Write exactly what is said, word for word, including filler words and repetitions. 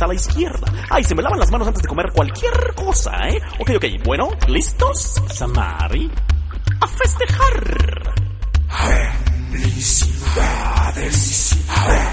a la izquierda. Ay, se me lavan las manos antes de comer cualquier cosa, ¿eh? Ok, ok, bueno, ¿listos? Samari, a festejar. Felicidades.